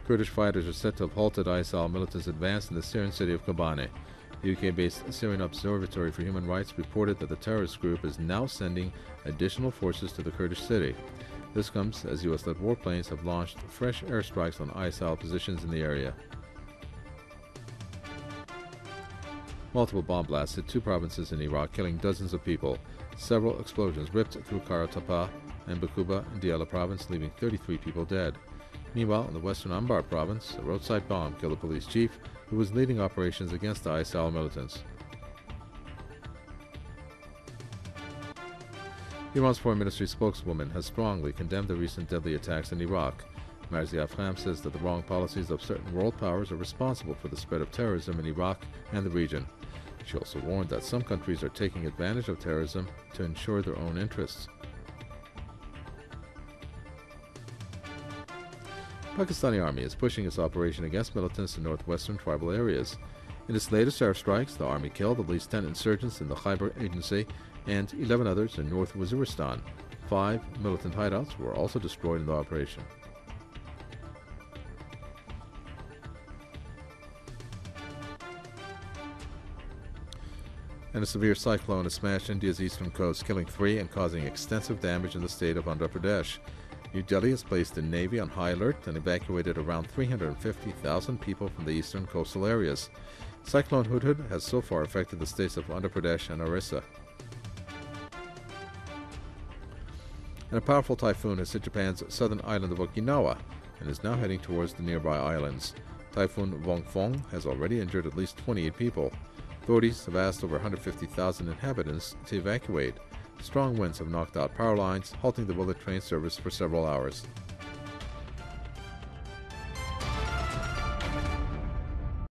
Kurdish fighters are said to have halted ISIL militants' advance in the Syrian city of Kobane. The UK-based Syrian Observatory for Human Rights reported that the terrorist group is now sending additional forces to the Kurdish city. This comes as US-led warplanes have launched fresh airstrikes on ISIL positions in the area. Multiple bomb blasts hit two provinces in Iraq, killing dozens of people. Several explosions ripped through Karatapa and Bakuba in Diyala province, leaving 33 people dead. Meanwhile, in the western Anbar province, a roadside bomb killed a police chief who was leading operations against the ISIL militants. Iran's foreign ministry spokeswoman has strongly condemned the recent deadly attacks in Iraq. Marzia Afgham says that the wrong policies of certain world powers are responsible for the spread of terrorism in Iraq and the region. She also warned that some countries are taking advantage of terrorism to ensure their own interests. Pakistani army is pushing its operation against militants in northwestern tribal areas. In its latest airstrikes, the army killed at least 10 insurgents in the Khyber Agency and 11 others in North Waziristan. 5 militant hideouts were also destroyed in the operation. And a severe cyclone has smashed India's eastern coast, killing 3 and causing extensive damage in the state of Andhra Pradesh. New Delhi has placed the Navy on high alert and evacuated around 350,000 people from the eastern coastal areas. Cyclone Hudhud has so far affected the states of Andhra Pradesh and Orissa. And a powerful typhoon has hit Japan's southern island of Okinawa and is now heading towards the nearby islands. Typhoon Vongfong has already injured at least 28 people. Authorities have asked over 150,000 inhabitants to evacuate. Strong winds have knocked out power lines, halting the bullet train service for several hours.